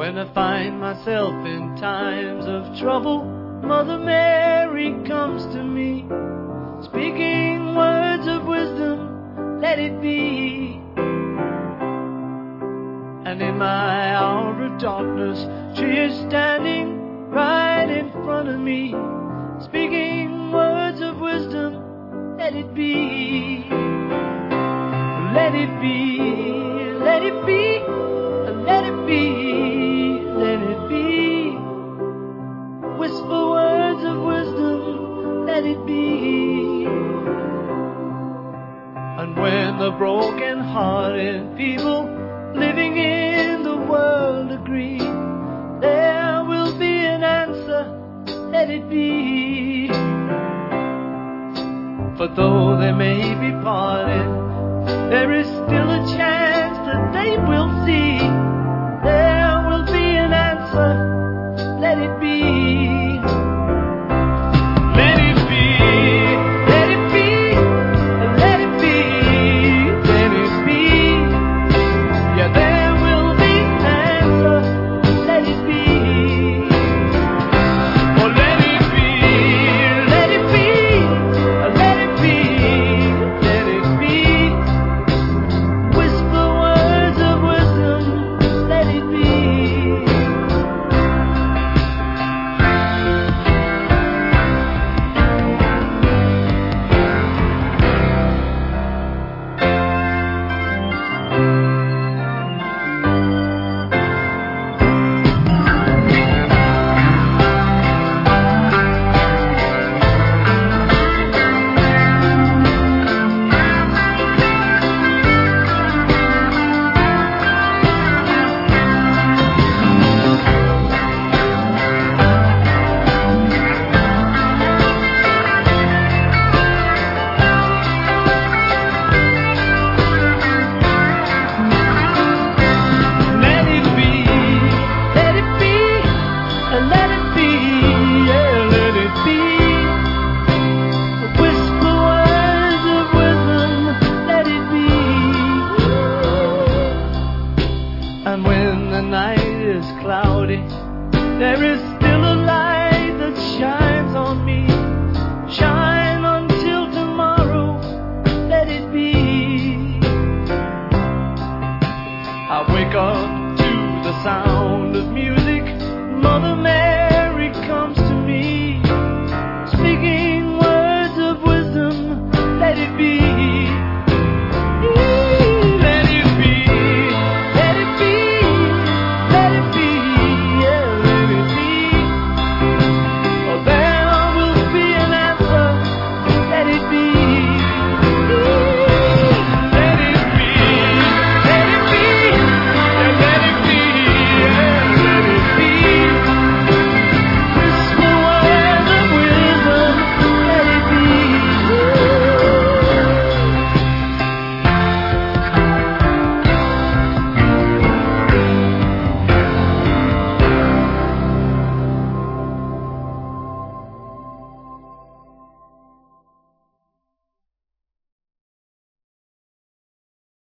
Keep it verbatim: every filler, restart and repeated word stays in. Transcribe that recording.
When I find myself in times of trouble, Mother Mary comes to me, speaking words of wisdom, let it be. And in my hour of darkness, she is standing right in front of me, speaking words of wisdom, let it be. Let it be, let it be, let it be, let it be. Whisper words of wisdom, let it be. And when the broken-hearted people living in the world agree, there will be an answer, let it be. For though they may be parted, there is still a chance that they will see. There will be an answer, let it be. Let it be, let it be, let it be, let it be. Yeah, there will be an answer, let it be. Oh, let it be, let it be, let it be, let it be. Whisper words of wisdom, let it be. And when the night is cloudy, there is